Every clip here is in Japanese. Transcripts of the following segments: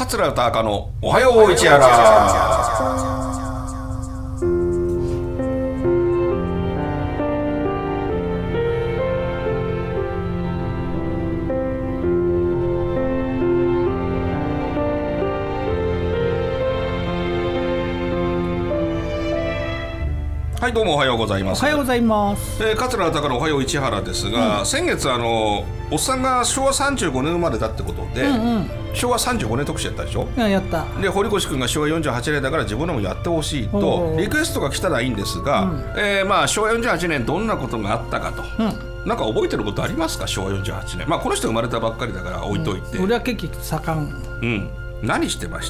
桂歌赤のおはよう市原。はい、どうもおはようございます。 おはようございます。 桂歌のおはよう市原ですが、先月おっさんが昭和35年生まれだってことで、昭和35年特集やったでしょ。 やった。 で堀越君が昭和48年だから自分のもやってほしいとリクエストが来たらいいんですが、昭和48年どんなことがあったかと、なんか覚えてることありますか？昭和48年。この人生まれたばっかりだから置いといて、 俺は結構盛ん。 何してました？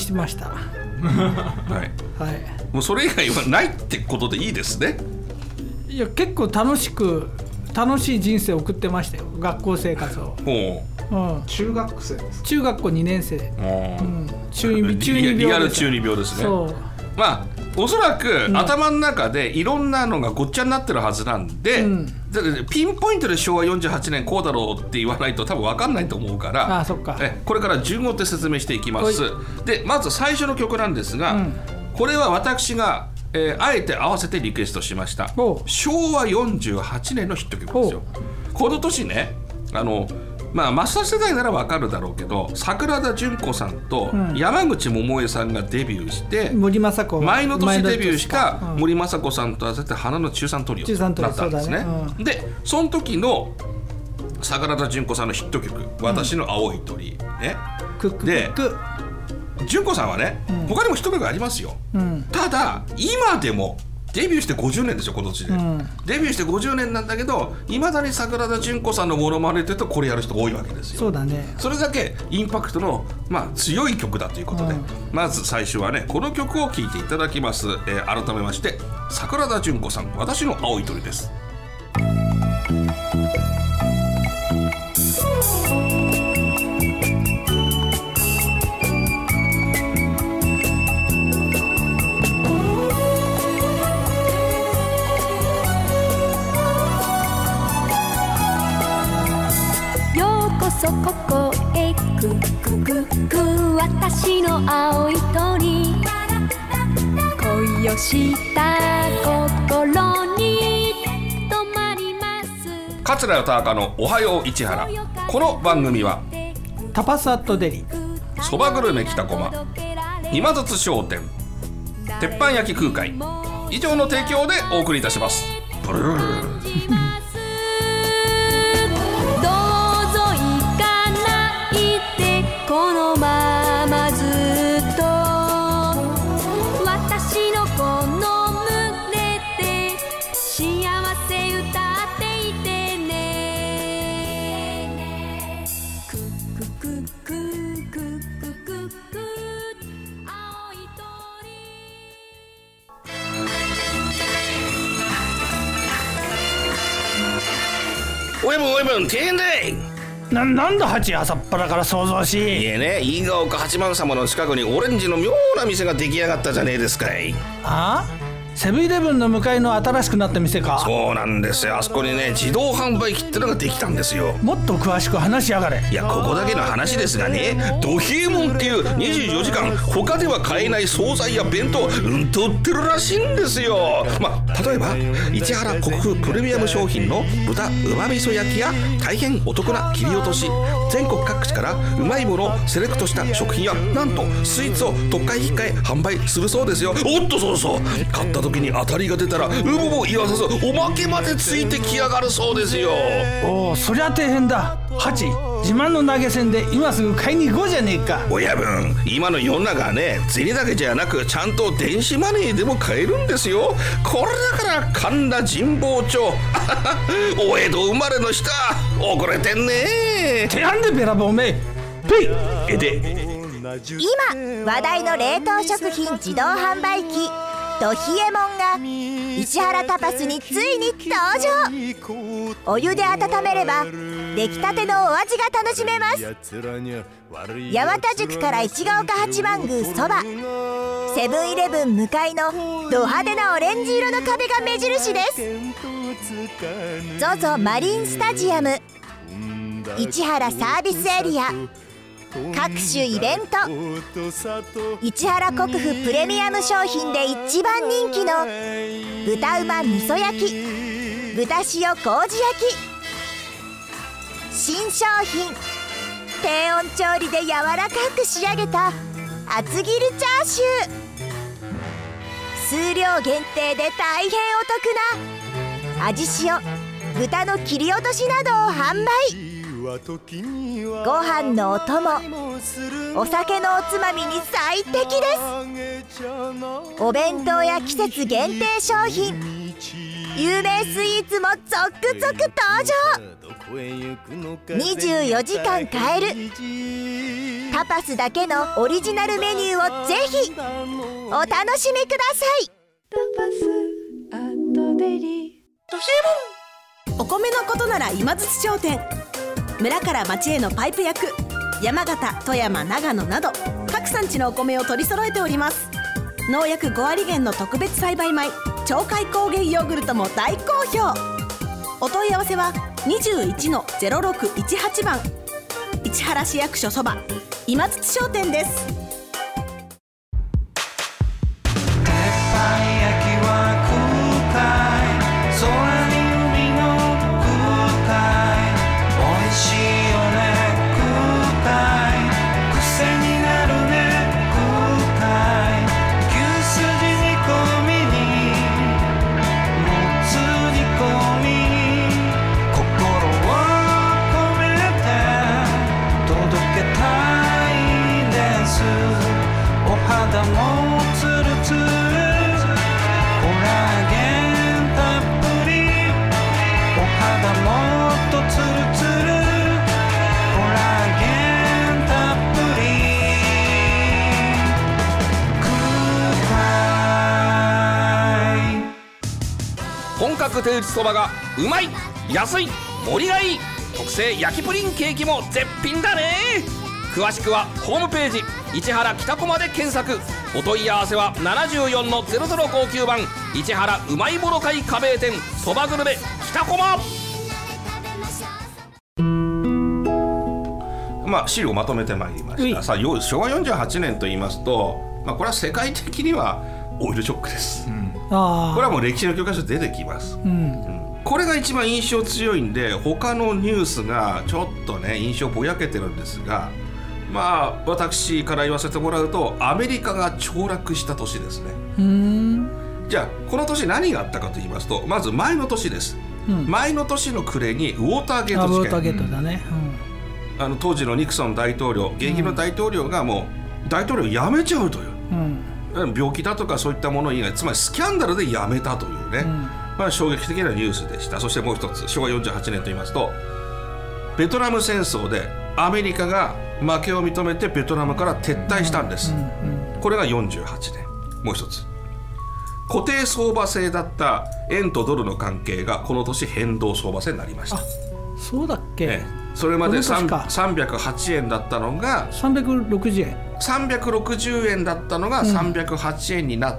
はい、もうそれ以外はないってことでいいですね。 いや、結構楽しい人生を送ってましたよ、学校生活を。 中学生です。 中学校2年生。中二病。 リアル中二病ですね。おそらく頭の中でいろんなのがごっちゃになってるはずなんで、ピンポイントで昭和48年こうだろうって言わないと多分分かんないと思うから、これから順を追って説明していきます。でまず最初の曲なんですが、これは私が、あえて合わせてリクエストしました。昭和48年のヒット曲ですよ。この年ね、マスター世代ならわかるだろうけど、桜田淳子さんと山口百恵さんがデビューして、前の年デビューした森昌子さんと合わせて花の中3トリオになったんですね。でその時の桜田淳子さんのヒット曲「私の青い鳥」ね。で淳子さんはね、他にもヒット曲ありますよ。ただ今でもデビューして50年ですよ、今年で。デビューして50年なんだけど、いまだに桜田淳子さんのモノマネというとこれやる人が多いわけですよ。 そうだね。 それだけインパクトの、強い曲だということで、まず最初はね、この曲を聴いていただきます。改めまして桜田淳子さん、私の青い鳥です。 そここへく私の青い鳥、恋をした心に止まります。 桂歌赤のおはよう市原。この番組はタパスアットデリ、 そばグルメ北駒、今津商店、鉄板焼き空海以上の提供でお送りいたします。ブルーこのままずっと私のこの胸で幸せ歌っていてね。クククククククク青い鳥。 おいもん大変だい。 なんだハチ、朝っぱらから想像し。 いえね、飯ヶ丘八幡様の近くにオレンジの妙な店が出来上がったじゃねえですかい。 セブンイレブンの向かいの新しくなった店か。 そうなんですよ。あそこにね、自動販売機ってのができたんですよ。 もっと詳しく話しやがれ。 いや、ここだけの話ですがね、ド冷えもんっていう24時間他では買えない惣菜や弁当と売ってるらしいんですよ。例えば市原国風プレミアム商品の豚うま味噌焼きや大変お得な切り落とし、全国各地からうまいものをセレクトした食品や、なんとスイーツを特価引っかえ販売するそうですよ。おっと、そう買った時に当たりが出たら言わさずおまけまでついてきやがるそうですよ。 おお、そりゃ大変だ。ハチ、自慢の投げ銭で今すぐ買いに行こうじゃねえか。 親分、今の世の中はね、銭だけじゃなくちゃんと電子マネーでも買えるんですよ。これだから神田神保町お江戸生まれの人遅れてんね。 てやんでべらぼうめペイで今話題の冷凍食品自動販売機ド冷えもんが石原タパスについに登場。お湯で温めれば出来たてのお味が楽しめます。八幡宿から市ヶ丘八幡宮そば、セブンイレブン向かいのド派手なオレンジ色の壁が目印です。ZOZO マリンスタジアム、市原サービスエリア、 各種イベント、市原国府プレミアム商品で一番人気の豚うま味噌焼き、豚塩麹焼き、新商品低温調理で柔らかく仕上げた厚切りチャーシュー、数量限定で大変お得な味塩豚の切り落としなどを販売。ご飯のお供、お酒のおつまみに最適です。お弁当や季節限定商品、有名スイーツも続々登場。24時間買えるタパスだけのオリジナルメニューをぜひお楽しみください。 タパスアットデリお米のことなら今津商店、村から町へのパイプ役、山形、富山、長野など各産地のお米を取り揃えております。農薬5割減の特別栽培米鳥海高原ヨーグルトも大好評。お問い合わせは 21-0618 番市原市役所そば今津商店です。 本格手打ちそばがうまい、安い、盛りがいい、特製焼きプリンケーキも絶品だね。詳しくはホームページ市原北駒で検索。お問い合わせは 74-0059 番市原うまいもの会加盟店そばグルメ北駒。資料をまとめてまいりました。さあ昭和48年と言いますと、これは世界的にはオイルショックです、これはもう歴史の教科書で出てきます、これが一番印象強いんで、他のニュースがちょっとね印象ぼやけてるんですが、私から言わせてもらうとアメリカが凋落した年ですね。じゃあこの年何があったかと言いますと、まず前の年です、前の年の暮れにウォーターゲート事件、 ウォーターゲートだね、 当時のニクソン大統領、現役の大統領がもう大統領を辞めちゃうという、病気だとかそういったもの以外、つまりスキャンダルで辞めたというね、衝撃的なニュースでした。そしてもう一つ、昭和48年と言いますとベトナム戦争でアメリカが負けを認めてベトナムから撤退したんです、これが48年。もう一つ、固定相場制だった円とドルの関係がこの年変動相場制になりました。 そうだっけ、 それまで308円だったのが 360円 360円だったのが308円になって、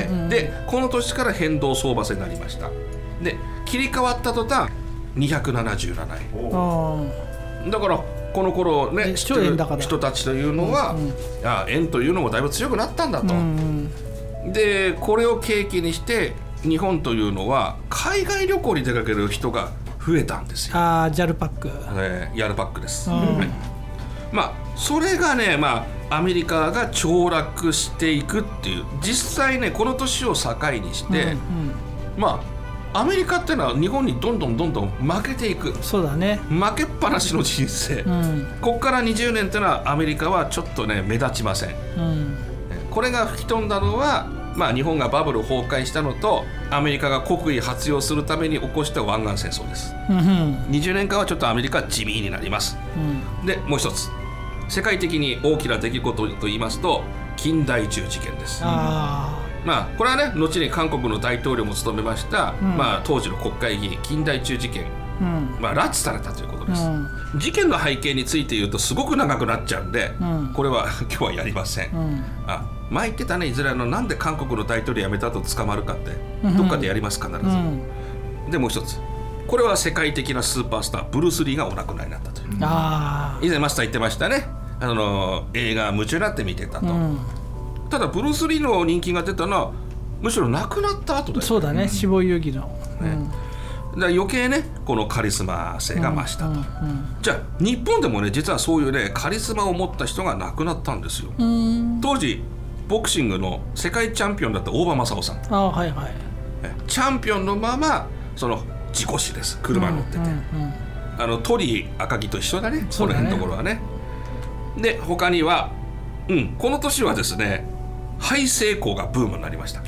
でこの年から変動相場制になりました。で切り替わった途端277円だから、この頃ね知ってる人たちというのは、円というのもだいぶ強くなったんだと、でこれを契機にして日本というのは海外旅行に出かける人が増えたんですよ。 JAL パック、 JAL パックです、それがね、アメリカが凋落していくっていう、実際ねこの年を境にして、アメリカっていうのは日本にどんどん負けていく。 そうだね、 負けっぱなしの人生、ここから20年っていうのはアメリカはちょっとね目立ちません、これが吹き飛んだのは、日本がバブル崩壊したのとアメリカが国威発揚するために起こした湾岸戦争です、20年間はちょっとアメリカは地味になります、でもう一つ世界的に大きな出来事といいますと金大中事件です。これはね後に韓国の大統領も務めました、当時の国会議員金大中事件、拉致されたということです、事件の背景について言うとすごく長くなっちゃうんで、これは今日はやりません、前言ってたね、いずれなんで韓国の大統領辞めた後捕まるかってどっかでやります必ず、でもう一つ、これは世界的なスーパースターブルース・リーがお亡くなりになったという、以前マスター言ってましたね、 映画夢中になって見てたと、 うん、 ただブルース・リーの人気が出たのはむしろ亡くなった後だよね。 そうだね、死亡遊戯の、 ね、だから余計ねこのカリスマ性が増したと、じゃあ日本でもね実はそういうねカリスマを持った人が亡くなったんですよ。当時ボクシングの世界チャンピオンだった大場正夫さん、 はいはい、 チャンピオンのままその事故死です。車に乗ってて、鳥赤木と一緒だね、この辺のところはね。で他には、この年はですねハイセイコーがブームになりました。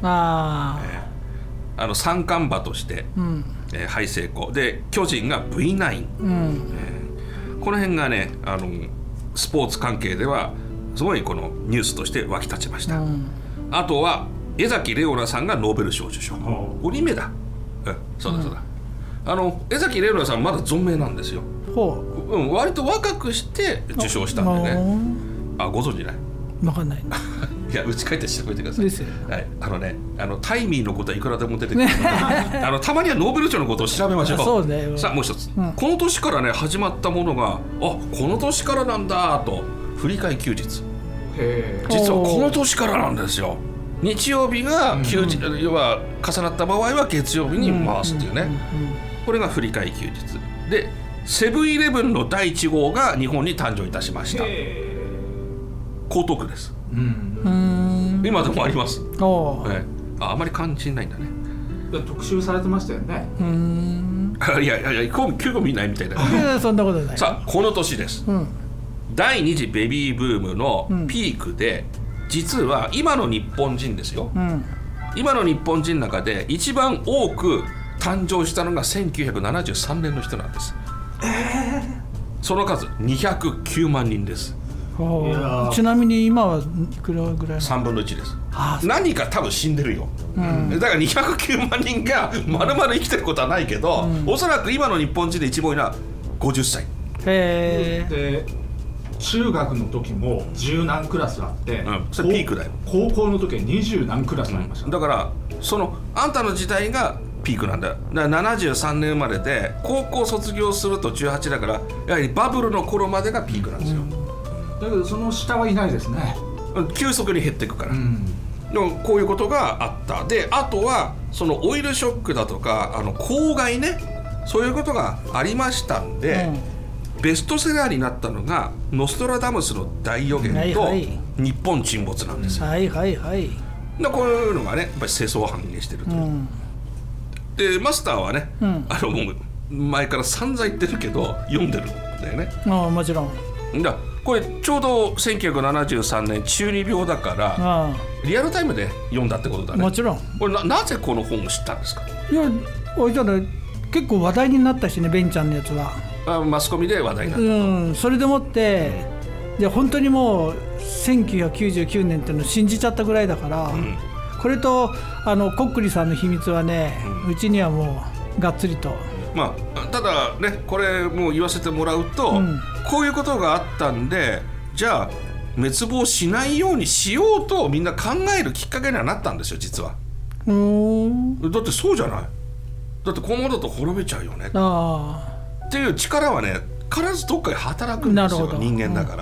三冠馬として、ハイセイコーで巨人が V9、この辺がねスポーツ関係ではすごいこのニュースとして沸き立ちました、あとは江崎レオナさんがノーベル賞受賞、5人目だ、そうだそうだ、江崎レオナさんまだ存命なんですよ。割と若くして受賞したんでね。ご存知ない？ 分かんないいや、うち帰って調べてください。 ですよ、 はい、タイミーのことはいくらでも出てくるたまにはノーベル賞のことを調べましょう。 そうね。 さあもう一つ、この年からね始まったものがこの年からなんだと振り替え休日、実はこの年からなんですよ。日曜日が休日、要は重なった場合は月曜日に回すっていうね、これが振り替え休日で、セブンイレブンの第1号が日本に誕生いたしました。江東区です、今でもあります。あまり感じないんだね。 特集されてましたよね。 いや興味ないみたいなそんなことない。 さあこの年です、第2次ベビーブームのピークで、実は今の日本人ですよ、今の日本人の中で一番多く誕生したのが1973年の人なんです、その数209万人です。 ちなみに今はいくらぐらい ？3分の1です。何か多分死んでるよ、だから209万人がまるまる生きてることはないけど、おそらく今の日本人で一番多いのは50歳。 で中学の時も10何クラスあって、 それピークだよ。 高校の時は20何クラスになりました、 だからあんたの時代がピークなんだよ。だから73年生まれで高校卒業すると18だから、やはりバブルの頃までがピークなんですよ、 だけどその下はいないですね。 急速に減っていくから、でもこういうことがあった。であとはそのオイルショックだとか公害ね、そういうことがありましたんで、ベストセラーになったのがノストラダムスの大予言と日本沈没なんですよ。でこういうのがねやっぱり世相を反映してると、でマスターはね、もう前から散々言ってるけど読んでるんだよね。 もちろんだこれちょうど1973年中二病だからリアルタイムで読んだってことだね。 もちろん。 これ なぜこの本を知ったんですか？ いやおいたら結構話題になったしね、ベンちゃんのやつはマスコミで話題になった、 それでもって本当にもう1999年っていうのを信じちゃったぐらいだから、これとコックリさんの秘密はね、うちにはもうがっつりと、 ただねこれもう言わせてもらうと、こういうことがあったんで、じゃあ滅亡しないようにしようとみんな考えるきっかけにはなったんですよ実は。だってそうじゃない？だってこのままだと滅べちゃうよねっていう力はね必ずどっかで働くんですよ、人間だから、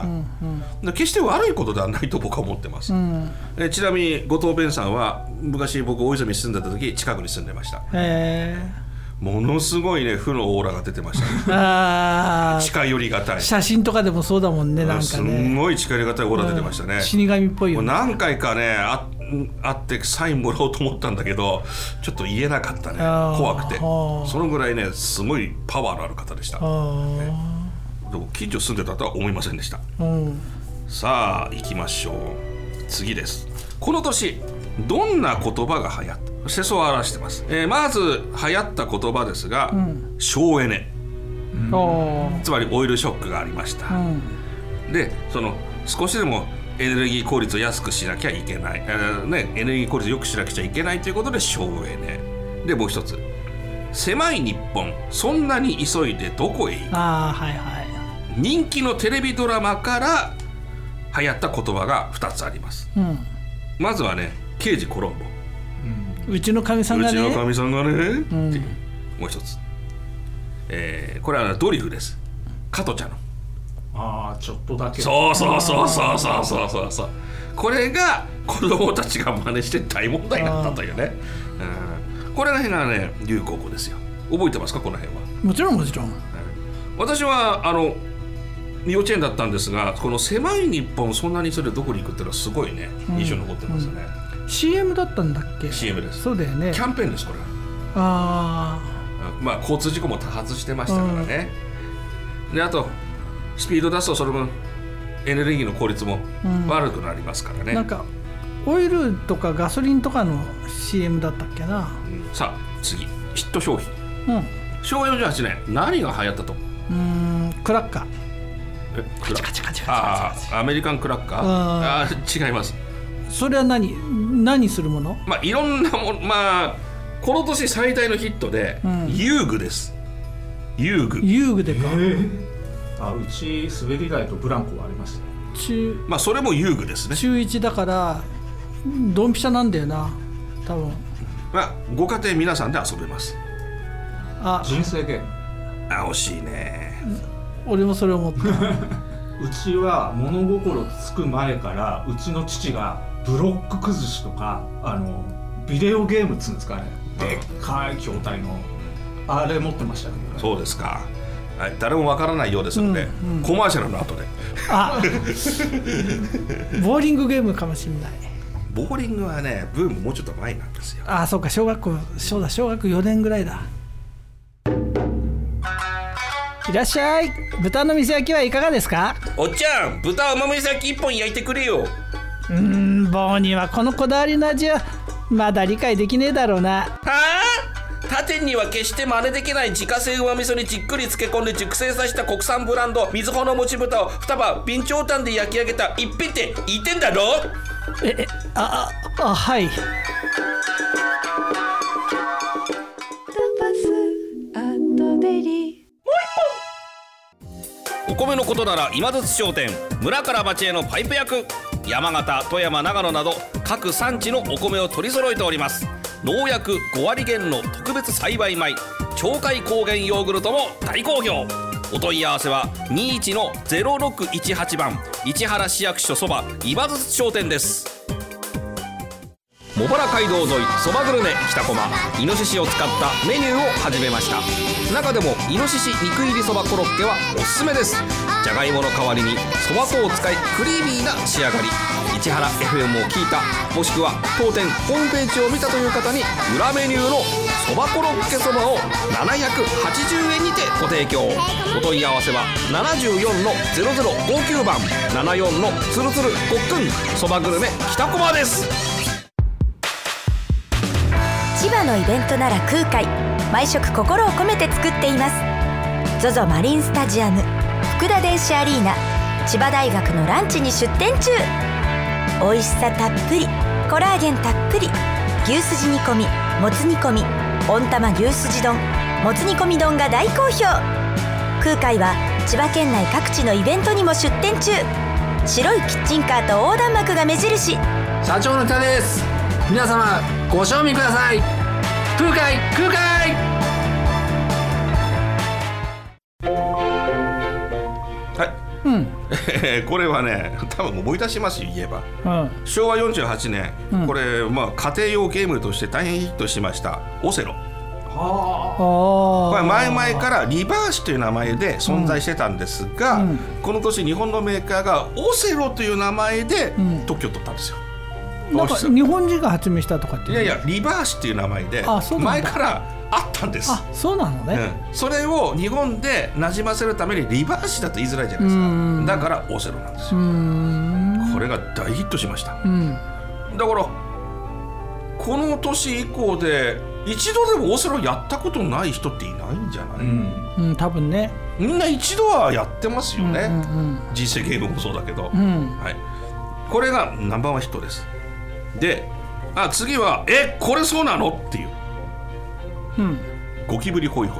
決して悪いことではないと僕は思ってます、ちなみに後藤弁さんは昔僕大泉に住んでた時近くに住んでました。ものすごいね負のオーラが出てましたね。近寄りがたい。 写真とかでもそうだもんね。なんかねすごい近寄りがたいオーラ出てましたね。 死神っぽいよね。 何回かね会ってサインもらおうと思ったんだけどちょっと言えなかったね、怖くて。そのぐらいねすごいパワーのある方でした、でも近所住んでたとは思いませんでした、さあ行きましょう。次です。この年どんな言葉が流行った？世相を表してます、まず流行った言葉ですが、省エネ、つまりオイルショックがありました、で少しでもエネルギー効率を安くしなきゃいけない、エネルギー効率を良くしなくちゃいけないということで省エネで、もう一つ狭い日本そんなに急いでどこへ行く、人気のテレビドラマから流行った言葉が2つあります、まずはね刑事コロンボ、 うちのかみさんがね、 もう一つ、これはドリフです。加トちゃんのちょっとだけ。 そうこれが子供たちが真似して大問題になったというね、これら辺がね流行語ですよ。覚えてますかこの辺は。 もちろん、 私は幼稚園だったんですが、この狭い日本そんなにそれどこに行くっていうのはすごいね印象に残ってますね、 CM だったんだっけ。 CM です。 そうだよね。 キャンペーンですこれは。まあ交通事故も多発してましたからね、であとスピード出すとその分エネルギーの効率も悪くなりますからね、 なんかオイルとかガソリンとかの CM だったっけな、 さあ次ヒット商品、昭和48年何が流行ったと。 クラッカー。 アメリカンクラッカー。違います。 それは何するもの。 いろんなもの。この年最大のヒットで、遊具です。遊具でか。 うち滑り台とブランコはありました。 それも遊具ですね。 中1だからドンピシャなんだよな多分。 ご家庭皆さんで遊べます。 人生ゲーム。 惜しいね。 俺もそれ思った。 うちは物心つく前からうちの父がブロック崩しとかビデオゲームっつうんですかね、でっかい筐体のあれ持ってましたね。 そうですか。誰もわからないようですので、コマーシャルの後で。 ボーリングゲームかもしれない。 ボーリングはねブームもうちょっと前なんですよ。 そうか、小学4年ぐらいだ。いらっしゃい。豚の店焼きはいかがですか。 おっちゃん、豚うまみ焼き1本焼いてくれよ。 棒にはこのこだわりの味はまだ理解できねえだろうな。 他店には決して真似できない自家製うま味噌にじっくり漬け込んで熟成させた国産ブランド瑞穂のもち豚を2葉備長炭で焼き上げた一品って言ってんだろ。 はい。 お米のことなら今津商店、村から町へのパイプ役、山形、富山、長野など各産地のお米を取り揃えております。農薬5割減の特別栽培米鳥海高原ヨーグルトも大好評。お問い合わせは21-0618番市原市役所そば今津商店です。茂原街道沿いそばグルメ北駒、イノシシを使ったメニューを始めました。中でもイノシシ肉入りそばコロッケはおすすめです。じゃがいもの代わりにそば粉を使いクリーミーな仕上がり。市原 FM を聞いた、もしくは当店ホームページを見たという方に裏メニューのそばコロッケそばを780円にてご提供。お問い合わせは74-0059番74のつるつるごっくんそばグルメ北駒です。 千葉のイベントなら空海、毎食心を込めて作っています。 ZOZO マリンスタジアム、福田電子アリーナ、千葉大学のランチに出店中。美味しさたっぷり、コラーゲンたっぷり、牛すじ煮込み、もつ煮込み、温玉牛すじ丼、もつ煮込み丼が大好評。空海は千葉県内各地のイベントにも出店中。白いキッチンカーと横断幕が目印。 社長の北です。皆様ご賞味ください。空海空海。 これはね多分思い出しますよ言えば、昭和48年、これ家庭用ゲームとして大変ヒットしましたオセロ。これ前々からリバーシという名前で存在してたんですが、この年日本のメーカーがオセロという名前で特許を取ったんですよ。 なんか日本人が発明したとかって。 いやいや、リバーシっていう名前で前からあったんです。 そうなのね、 それを日本で馴染ませるためにリバーシだと言いづらいじゃないですか。だからオセロなんですよ。これが大ヒットしました。だからこの年以降で一度でもオセロやったことない人っていないんじゃない？ 多分ね。みんな一度はやってますよね。実践ゲームもそうだけど、はい、これがナンバーワンヒットです。で、次はこれそうなのっていう、ゴキブリホイホイ、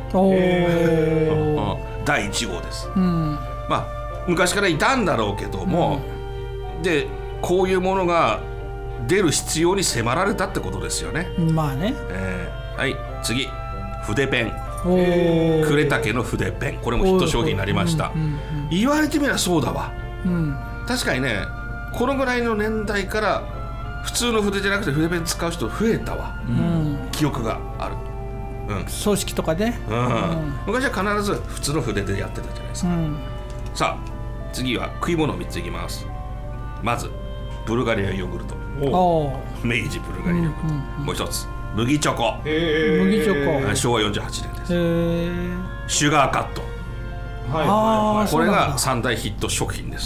第1号です。昔からいたんだろうけども、でこういうものが出る必要に迫られたってことですよね。 まあね。 はい、次筆ペン。 呉竹の筆ペン、これもヒット商品になりました。言われてみればそうだわ、確かにね、このぐらいの年代から普通の筆じゃなくて筆ペン使う人増えたわ、記憶がある。 葬式とかね、 昔は必ず普通の筆でやってたじゃないですか。さあ次は食い物3ついきます。まずブルガリアヨーグルト、明治ブルガリアヨーグルト、もう一つ麦チョコ、 麦チョコ、 昭和48年です。シュガーカット、これが三大ヒット食品です。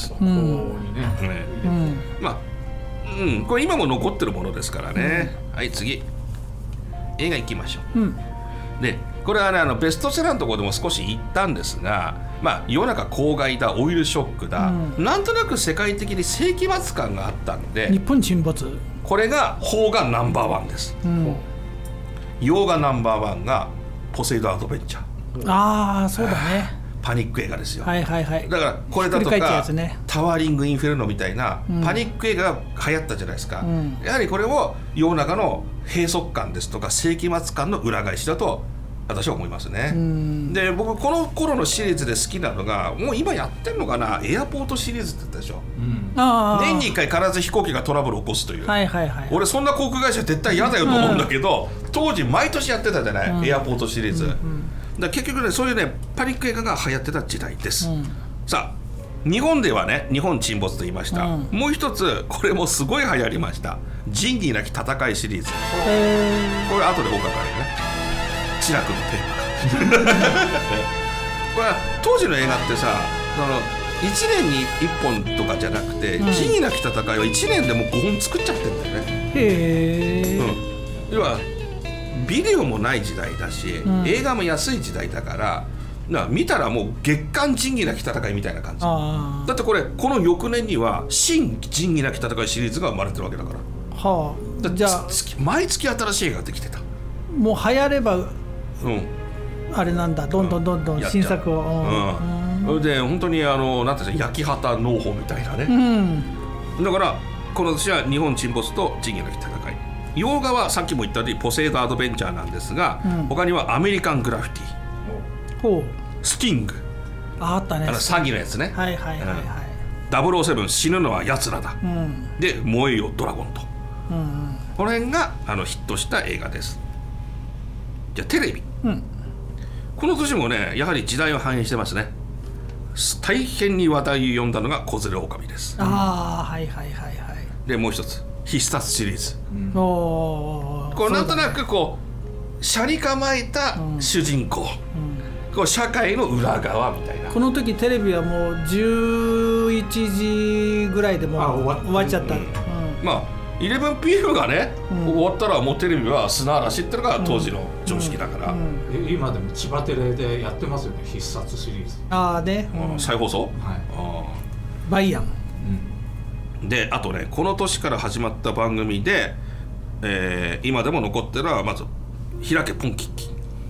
まあ、これ今も残ってるものですからね。はい、次映画行きましょう。でこれはね、ベストセラーのところでも少し言ったんですが、世の中公害だ、オイルショックだ、なんとなく世界的に世紀末感があったので、 日本沈没、 これが邦画ナンバーワンです。洋画ナンバーワンがポセイドアドベンチャー。 そうだね、 パニック映画ですよ。 だからこれだとか、タワーリングインフェルノみたいなパニック映画が流行ったじゃないですか。やはりこれを世の中の閉塞感ですとか世紀末感の裏返しだと私は思いますね。で僕この頃のシリーズで好きなのが、もう今やってんのかな、エアポートシリーズって言ったでしょ。年に1回必ず飛行機がトラブルを起こすという、俺そんな航空会社絶対嫌だよと思うんだけど、当時毎年やってたじゃない、エアポートシリーズ。だ結局ね、そういうねパニック映画が流行ってた時代です。さあ日本ではね、日本沈没と言いました。もう一つこれもすごい流行りました、仁義なき戦いシリーズ。これ後でお伺いね、志らくのテーマがこれ当時の映画ってさ、1年に1本とかじゃなくて、仁義なき戦いは1年でもう5本作っちゃってるんだよね。要はビデオもない時代だし、映画も安い時代だから見たらもう月刊仁義なき戦いみたいな感じだって、この翌年には新仁義なき戦いシリーズが生まれてるわけだから、じゃあ毎月新しい映画ができてた。 もう流行れば、あれなんだ、どんどん新作を、 で本当になんていうの、焼き畑農法みたいなね、だからこの私は日本沈没と仁義なき戦い。洋画はさっきも言ったようにポセイドアドベンチャーなんですが、他にはアメリカングラフィティ、スティング、 あったね、 詐欺のやつね、007死ぬのは奴らだ、で燃えよドラゴンと、この辺がヒットした映画です。じゃあテレビ、この年もねやはり時代を反映してますね。大変に話題を呼んだのが子連れ狼です。でもう一つ必殺シリーズ、こうなんとなくこう斜に構えた主人公、こう社会の裏側みたいな。 この時テレビはもう11時ぐらいでもう終わっちゃった、 11PM がね、終わったらもうテレビは砂嵐ってのが当時の常識だから、 今でも千葉テレでやってますよね、必殺シリーズ。 再放送、 バイアン、 であとね、この年から始まった番組で、今でも残ってるのはまず開けポンキッキ、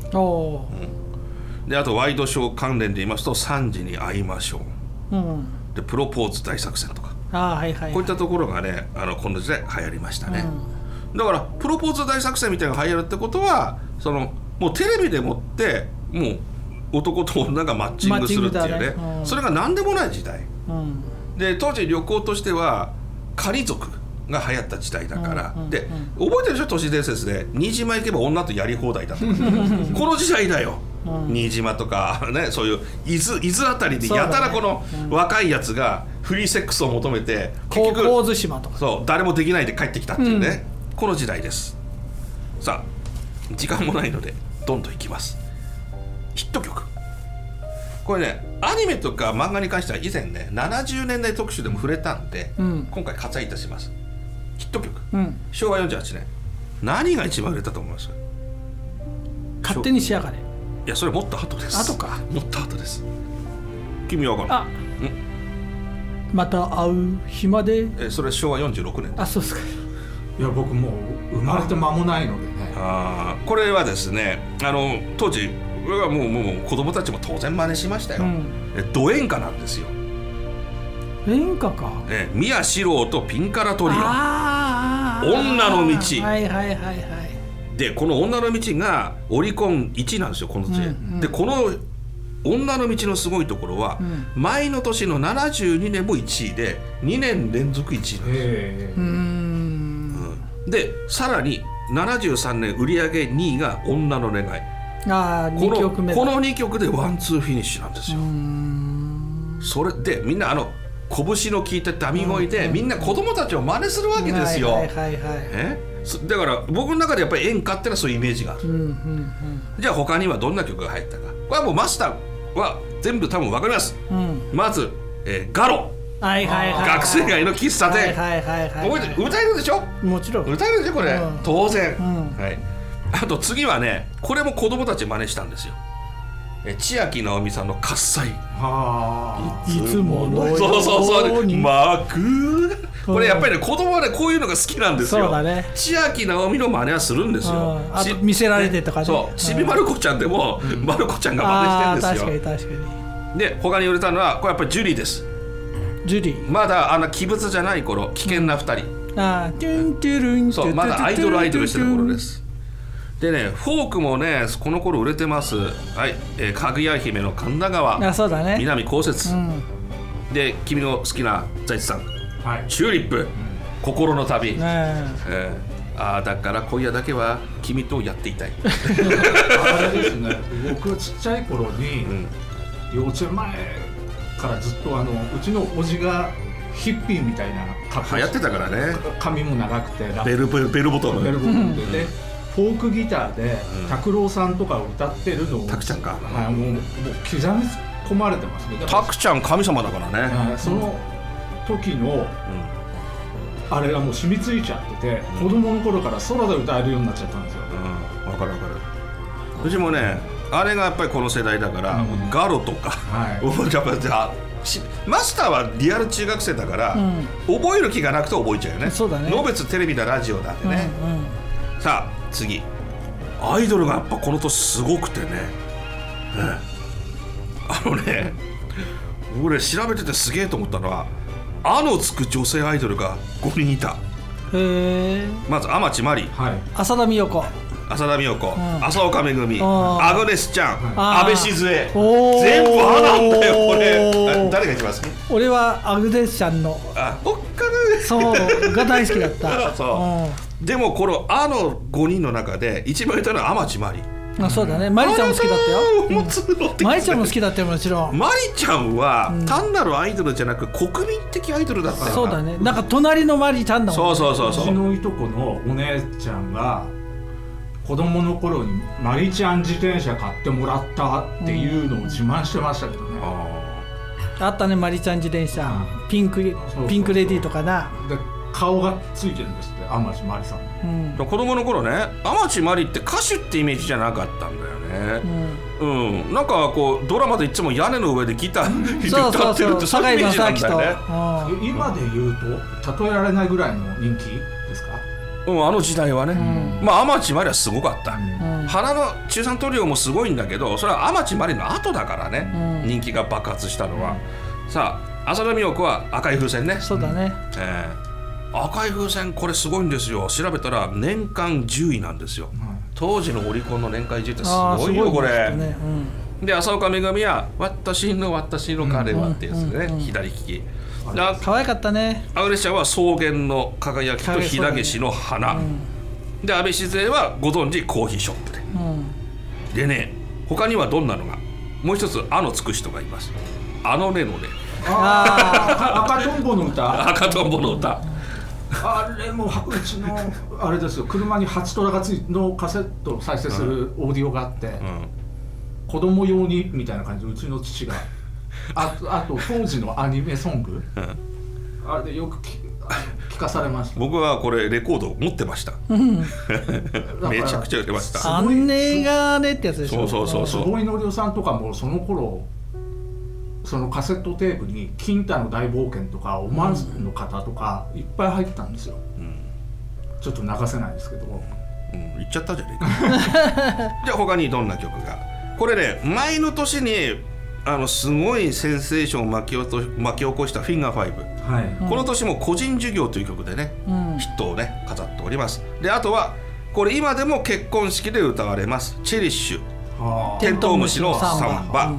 であとワイドショー関連で言いますと3時に会いましょう、でプロポーズ大作戦とか、こういったところがねこの時代流行りましたね、だからプロポーズ大作戦みたいなのが流行るってことは、もうテレビでもってもう男と女がマッチングするっていうね、それが何でもない時代、で当時旅行としては仮族が流行った時代だから、で覚えてるでしょ、都市伝説で新島行けば女とやり放題だとこの時代だよ、新島とかね、そういう伊豆あたりでやたらこの若いやつがフリーセックスを求めて結局神津島とか誰もできないで帰ってきたっていうね、この時代です。さあ時間もないのでどんどんいきます。ヒット曲、これねアニメとか漫画に関しては以前ね70年代特集でも触れたんで、今回割愛いたします。ヒット曲、昭和48年何が一番売れたと思います？ 勝手にしやがれ。 いやそれもっと後です。 後か。 もっと後です。君は分かる？ また会う日まで。 それ昭和46年。 そうですか。 いや僕もう生まれて間もないのでね。 これはですね当時俺はもう子供たちも当然真似しましたよ。ド演歌なんですよ。 演歌か。 宮四郎とピンカラトリオ。女の道。 でこの女の道がオリコン1位なんですよこの年、でこの女の道のすごいところは、前の年の72年も1位で2年連続1位なんですよ。でさらに73年売り上げ2位が女の願い。 2曲目この2曲でワンツーフィニッシュなんですよ。それでみんな拳の効いたダミ声で、みんな子供たちを真似するわけですよ。だから僕の中でやっぱり演歌ってのはそういうイメージがある、じゃあ他にはどんな曲が入ったか。これはもうマスターは全部多分分かります、まず、ガロ、学生街の喫茶店、歌えるでしょ。 もちろん歌えるでしょこれ、当然、あと次はね、これも子供たち真似したんですよ。千秋直美さんの喝采、いつものように、 そうマク、これやっぱりね、子供はねこういうのが好きなんですよ。 そうだね、 千秋直美の真似はするんですよ。 あと見せられてとかね。 そう、ちびまる子ちゃんでも、まる子ちゃんが真似してるんですよ。 確かにで他に売れたのはこれやっぱりジュリーです。 ジュリー、 まだ鬼物じゃない頃、危険な2人、そう、まだアイドルしてる頃です。でね、フォークもねこの頃売れてます。はい、かぐや姫の神田川、 そうだね、 南こうせつ、で君の好きな財津さん、チューリップ、心の旅、だから今夜だけは君とやっていたい。 あれですね、僕ちっちゃい頃に、幼稚園前からずっとうちのおじがヒッピーみたいな格好やってたからね。 髪も長くてベルボトムで、フォークギターで拓郎さんとか歌ってるのを、 タクちゃんか、 もう刻み込まれてますね。 タクちゃん神様だからね。 その時のあれがもう染みついちゃってて、子供の頃からソロで歌えるようになっちゃったんですよ。 わかる。うちもね、あれがやっぱりこの世代だから、ガロとか、やっぱマスターはリアル中学生だから、覚える気がなくて覚えちゃうよね。 そうだね。 のべつテレビだラジオだってね。さあ次、アイドルがやっぱこの年すごくてね、俺調べててすげえと思ったのは、のつく女性アイドルが5人いた。まず天地真理、 浅田美代子、 浅岡めぐみ、アグネスちゃん、安倍静江、全部なんだよこれ。誰が一番好き？ 俺はアグネスちゃんの、 おっかるそうが大好きだった。 でもこのの5人の中で一番言ったのは天地真理。 そうだね、マリちゃんも好きだったよ。マリちゃんも好きだったよ、もちろん。 マリちゃんは単なるアイドルじゃなく国民的アイドルだったよ。 そうだね、なんか隣のマリちゃんだもん。 そううちのいとこのお姉ちゃんが子供の頃にマリちゃん自転車買ってもらったっていうのを自慢してましたけどね。 あったね、マリちゃん自転車、ピンクレディーとかな。 で顔がついてるんですって、天地真理さん。 子供の頃ね、天地真理って歌手ってイメージじゃなかったんだよね。なんかこうドラマでいつも屋根の上でギター弾いて歌ってるって、そういうイメージなんだよね。 今で言うと例えられないぐらいの人気ですか？ あの時代はね、天地真理はすごかった。花の中三トリオもすごいんだけど、それは天地真理の後だからね、人気が爆発したのは。さあ浅田美代子は赤い風船ね。 そうだね、 赤い風船、これすごいんですよ。調べたら年間10位なんですよ。当時のオリコンの年間10位ってすごいよこれ。で浅岡めぐみは私の彼はってやつね、左利き。 可愛かったね。 アグネスちゃんは草原の輝きとひだげしの花、で安倍静江はご存知コーヒーショップで、でね、他にはどんなのが、もう一つのつく人がいます。ねのね、 赤とんぼの歌。 赤とんぼの歌、 あれもうちのあれですよ、車に8トラがのカセットを再生するオーディオがあって、子供用にみたいな感じでうちの父があと当時のアニメソング、あれでよく聞かされました。 僕はこれレコード持ってました。めちゃくちゃ売れました。 アンネガーネってやつでしょ。 そう坪井紀夫さんとかもその頃そのカセットテープに金太の大冒険とかオマーンの方とかいっぱい入ってたんですよ。ちょっと流せないですけど、 言っちゃったじゃねえか。じゃあ他にどんな曲が、これね、前の年にすごいセンセーションを巻き起こしたフィンガー5、この年も個人授業という曲でね、ヒットをね飾っております。であとは、 これ今でも結婚式で歌われますチェリッシュ、テントウムシのサンバ、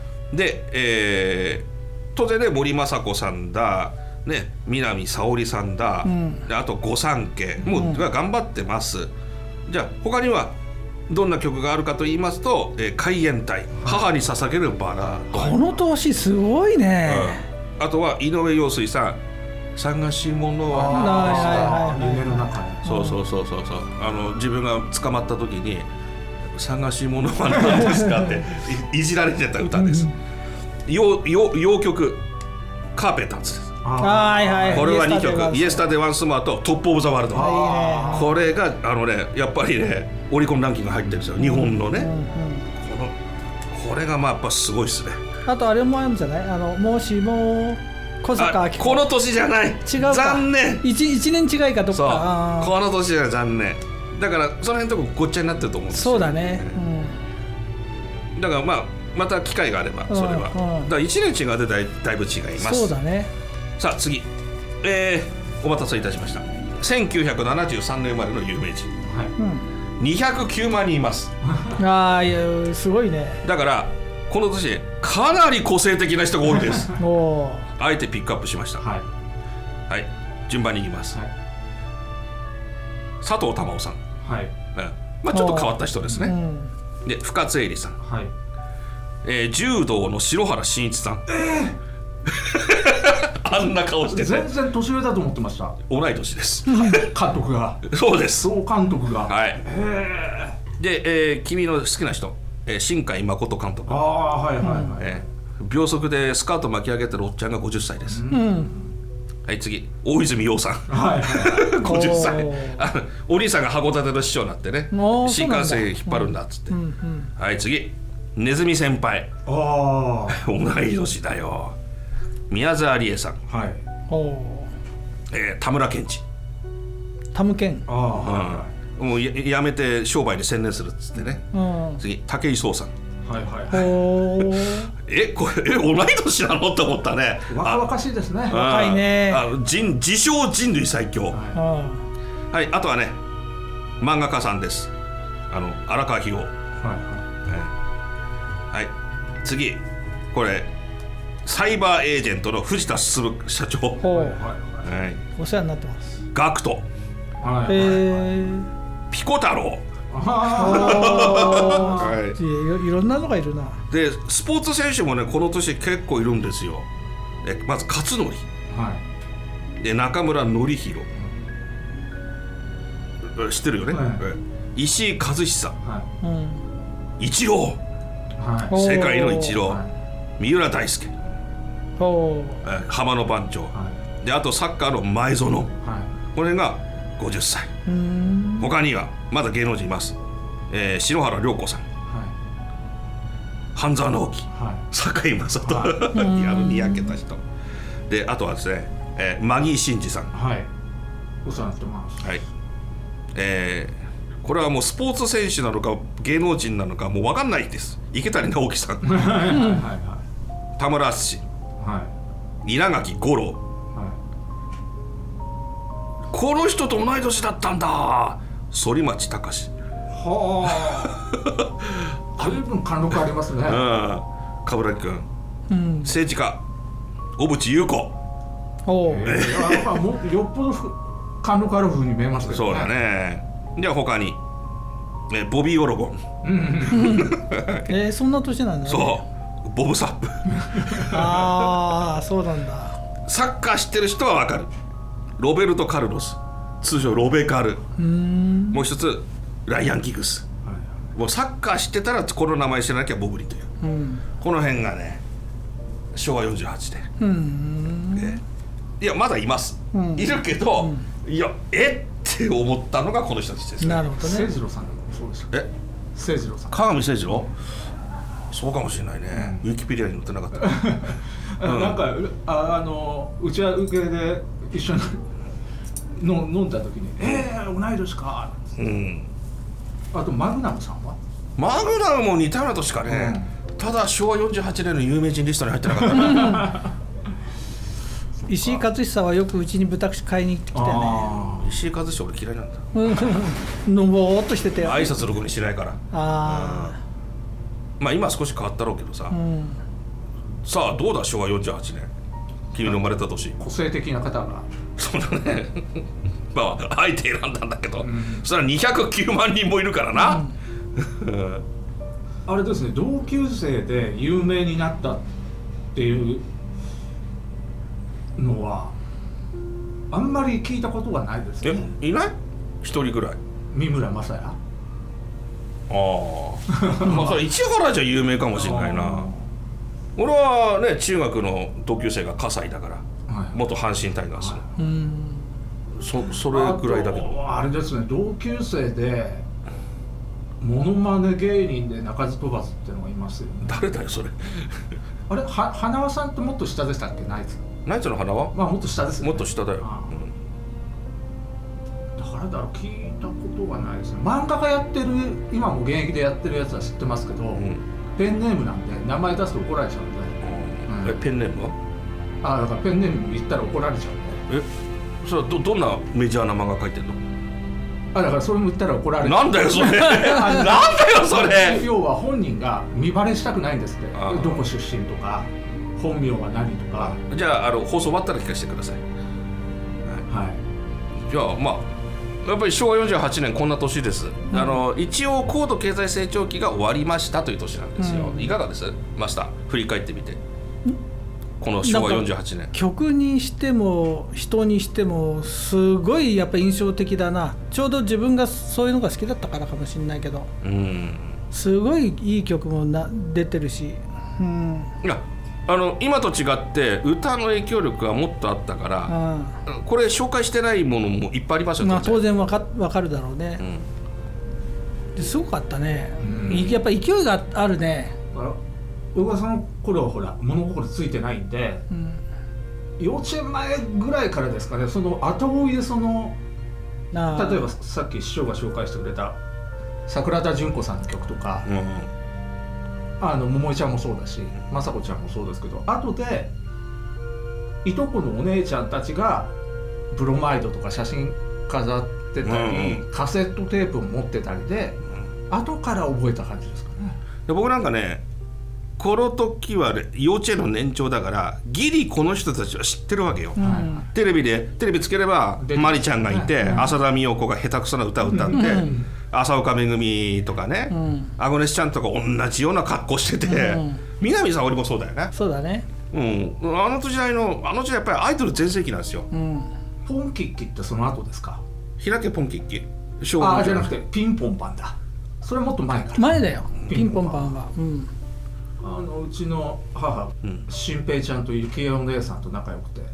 で、当然ね森昌子さんだ、ね、南沙織さんだ、であと御三家もう頑張ってます。じゃあ他にはどんな曲があるかと言いますと、海援隊、母に捧げるバラード、 この年すごいね、 あとは井上陽水さん、探し物は夢の中に、 そう自分が捕まった時に探し物は何ですかっていじられてた歌です。洋曲カーペンターズです。これは2曲、イエスタデーワンスマーとトップオブザワールド、これがやっぱりねオリコンランキング入ってるんですよ、日本のね、これがまあやっぱすごいですね。 あとあれもあるんじゃない、もしも小坂明子、 この年じゃない、 違うか、 残念、 1年違いかどっか、 そうこの年じゃない、残念だからその辺のとこごっちゃになってると思うんですよ。 そうだね、 だからまた機会があればそれは、だから1年違うでだいぶ違います。 そうだね。さあ次、お待たせいたしました。1973年生まれの有名人、209万人います。 いやすごいね。 だからこの年かなり個性的な人が多いですあえてピックアップしました。はい、順番にいきます。佐藤珠緒さん、ちょっと変わった人ですね。で深津絵里さん、柔道の篠原信一さん、あんな顔してて全然年上だと思ってました。 同い年です監督がそうです、 総監督が、 で、君の好きな人、新海誠監督、秒速でスカート巻き上げてるおっちゃんが50歳です。次大泉洋さん、50歳お兄さんが函館の師匠になってね、新幹線引っ張るんだっつって。次ネズミ先輩、同い年だよ、宮沢りえさん、田村健二、 タムケン、 もう やめて商売に専念するっつってね。次武井壮さん、これ同い年なのって思ったね。 若々しいですね。 若いね。 自称人類最強。あとはね漫画家さんです。荒川博。次これサイバーエージェントの藤田進社長、 お世話になってます。 ガクト、ピコ太郎、 いろんなのがいるな。 でスポーツ選手もねこの年結構いるんですよ。まず勝則、で中村紀弘、知ってるよね、石井一久、イチロー、世界のイチロー、三浦大輔、浜野番長、であとサッカーの前園、これが50歳。他にはまだ芸能人います。篠原涼子さん、半沢直樹、堺雅人、にやけた人で、あとはですね、マギー真司さん、 お世話になってます。 これはもうスポーツ選手なのか芸能人なのかもう分かんないです。池谷直樹さん、田村淳、稲垣吾郎、この人と同い年だったんだ、反町隆史。 随分貫禄ありますね。 冠城君、政治家小渕優子。 よっぽど貫禄ある風に見えますけどね。 そうだね。では他に、ボビー・オロゴン。 そんな年なんだね。 そうボブ・サップ。 そうなんだ。 サッカー知ってる人は分かる。ロベルト・カルロス、通称ロベカル。もう一つライアン・ギグス。もうサッカー知ってたらこの名前知らなきゃボブリという、この辺がね昭和48で、いやまだいます、いるけど、いやって思ったのがこの人たちですね。 なるほどね。 清次郎さんもそうですよ。清次郎さん、 鏡清次郎、そうかもしれないね、ウィキペディアに載ってなかった。 なんか打ち上げで一緒に飲んだ時に同い年か。あとマグナムさんは？ マグナムも似たような年かね、ただ昭和48年の有名人リストに入ってなかった。 石井勝久はよくうちに豚串買いに行ってきてね。 石井和久俺嫌いなんだ。 のぼーっとしてて挨拶ろくにしないから。まあ今少し変わったろうけどさ、さあどうだ昭和48年君の生まれた年。 個性的な方が。 そうだねまああえて選んだんだけど、それは209万人もいるからな、 あれですね、同級生で有名になったっていうのはあんまり聞いたことがないですね。 いない？一人ぐらい。 三村雅也。 まあそれ市原じゃ有名かもしれないな。俺はね中学の同級生が葛西だから、元阪神タイガースの、それぐらいだけど。 あれですね、同級生でモノマネ芸人で鳴かず飛ばずっていうのがいますよね。 誰だよそれあれ花輪さんってもっと下でしたっけ？ナイツの花輪？ まあもっと下ですね。 もっと下だよ。 誰だろう、聞いたことがないですね。漫画家やってる、今も現役でやってるやつは知ってますけど、ペンネームなんで名前出すと怒られちゃうんで。 ペンネームは？ だからペンネーム言ったら怒られちゃうんで。 それはどんなメジャーな漫画描いてんの？ だからそれも言ったら怒られる。 なんだよそれなんだよそれ要は本人が見バレしたくないんですって。どこ出身とか本名は何とか。 じゃあ放送終わったら聞かせてください。 はい、 じゃあまあやっぱり昭和48年こんな年です、一応高度経済成長期が終わりましたという年なんですよ、いかがですマスター振り返ってみて。この昭和48年曲にしても人にしてもすごいやっぱ印象的だな。ちょうど自分がそういうのが好きだったからかもしれないけど、すごいいい曲も出てるし、いや今と違って歌の影響力がもっとあったから、これ紹介してないものもいっぱいありますよ。 当然わかるだろうね、ですごかったね、やっぱ勢いがあるね。 僕はその頃はほら物心ついてないんで、幼稚園前ぐらいからですかね、その後追いで例えばさっき師匠が紹介してくれた桜田淳子さんの曲とか、桃井ちゃんもそうだし雅子ちゃんもそうですけど、後でいとこのお姉ちゃんたちがブロマイドとか写真飾ってたり、カセットテープを持ってたりで、後から覚えた感じですかね。 僕なんかねこの時は幼稚園の年長だからギリこの人たちは知ってるわけよ、テレビつければマリちゃんがいて、浅田美代子が下手くそな歌を歌って、浅岡めぐみとかね、アグネスちゃんとか同じような格好してて、南沙織もそうだよね。 そうだね、 あの時代やっぱりアイドル全盛期なんですよ。 ポンキッキってその後ですか？ 平家ポンキッキじゃなくてピンポンパンだ。それもっと前から。 前だよピンポンパンは。 うちの母、新平ちゃんと幸恵お姉さんと仲良くて、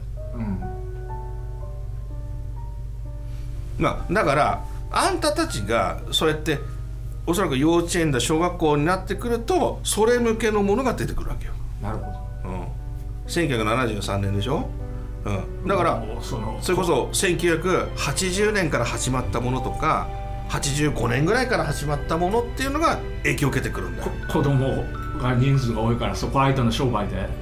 だからあんたたちがそうやっておそらく幼稚園だ小学校になってくるとそれ向けのものが出てくるわけよ。 なるほど、 1973年でしょ、だからそれこそ1980年から始まったものとか85年ぐらいから始まったものっていうのが影響を受けてくるんだよ。 子供が人数が多いからそこ相手の商売で、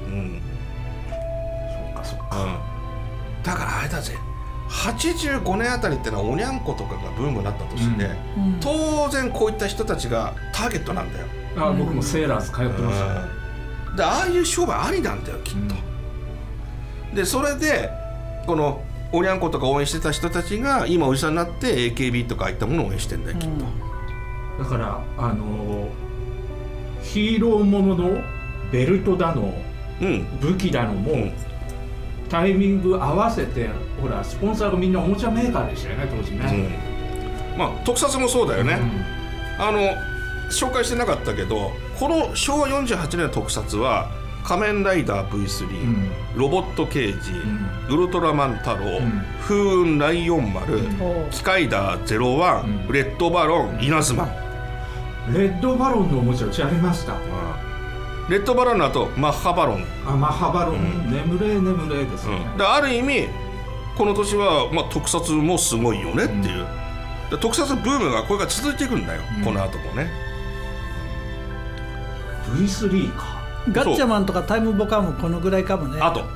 そっか、 だからあれだぜ、85年あたりってのはおにゃんことかがブームになった年で、当然こういった人たちがターゲットなんだよ。 僕もセーラーズ通ってましたね。 でああいう商売ありなんだよきっと、でそれでこのおにゃんことか応援してた人たちが今おじさんになって AKB とかああいったものを応援してんだよきっと、 だからヒーローもののベルトだの、武器だのも、タイミング合わせてほらスポンサーがみんなおもちゃメーカーでしたよね当時ね、 特撮もそうだよね、紹介してなかったけどこの昭和48年の特撮は仮面ライダー V3、ロボット刑事、ウルトラマン太郎、風雲ライオン丸、機械ダー01、レッドバロン、稲妻。 レッドバロンのおもちゃうちありました。 レッドバロンの後マッハバロン。 マッハバロン、眠れ眠れですね。 である意味この年は、特撮もすごいよねっていう、で特撮ブームがこれから続いていくんだよ、この後もね。 V3 か。 ガッチャマンとかタイムボカもこのぐらいかもね。 あと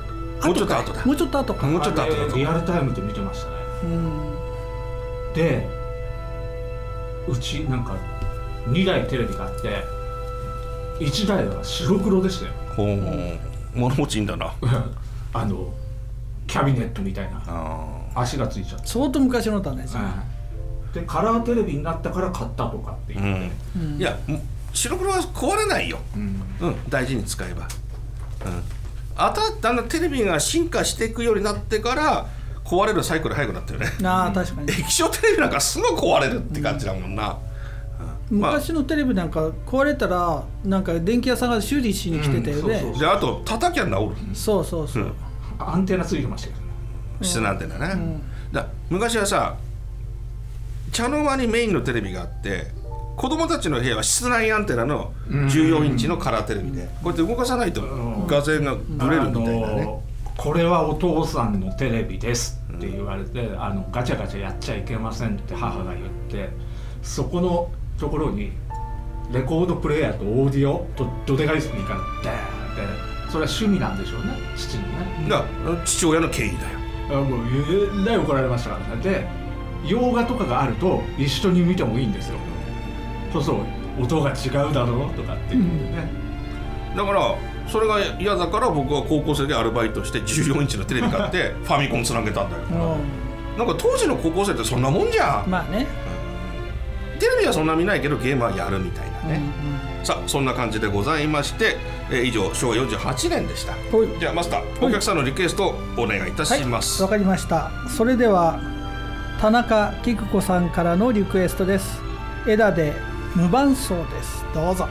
もうちょっと後だ。 もうちょっと後か。 もうちょっと後だと。 リアルタイムで見てましたね。でうちなんか2台テレビがあって1台は白黒でしたよ。 ほう、物持ちいいんだな。 キャビネットみたいな足がついちゃって相当昔のだね、 でカラーテレビになったから買ったとかっていう、 いや白黒は壊れないよ、大事に使えば、だんだんテレビが進化していくようになってから壊れるサイクル早くなったよね。 確かに液晶テレビなんかすぐ壊れるって感じだもんな、 昔のテレビなんか壊れたらなんか電気屋さんが修理しに来てたよね。 であと叩きゃ治る。 そうそうそう、 アンテナついてましたけどね、 室内アンテナね、だ昔はさ茶の間にメインのテレビがあって子供たちの部屋は室内アンテナの14インチのカラーテレビでこうやって動かさないと画線がブレるみたいなね、 これはお父さんのテレビですって言われて、ガチャガチャやっちゃいけませんって母が言って、そこのところにレコードプレーヤーとオーディオとどでかいスピーカーがダーンって、それは趣味なんでしょうね、父のね。 だから父親の敬意だよ。 もうえらい怒られましたからね。で洋画とかがあると一緒に見てもいいんですよ。そうそう音が違うだろうとかっていうね、 だからそれが嫌だから僕は高校生でアルバイトして14インチのテレビ買ってファミコンつなげたんだよ、なんか当時の高校生ってそんなもんじゃん。 まあね、 テレビはそんな見ないけどゲームはやるみたいなね、さあそんな感じでございまして、以上昭和48年でした。じゃあマスターお客さんのリクエストをお願いいたします。 わかりました。それでは田中菊子さんからのリクエストです。枝で無伴奏です。どうぞ。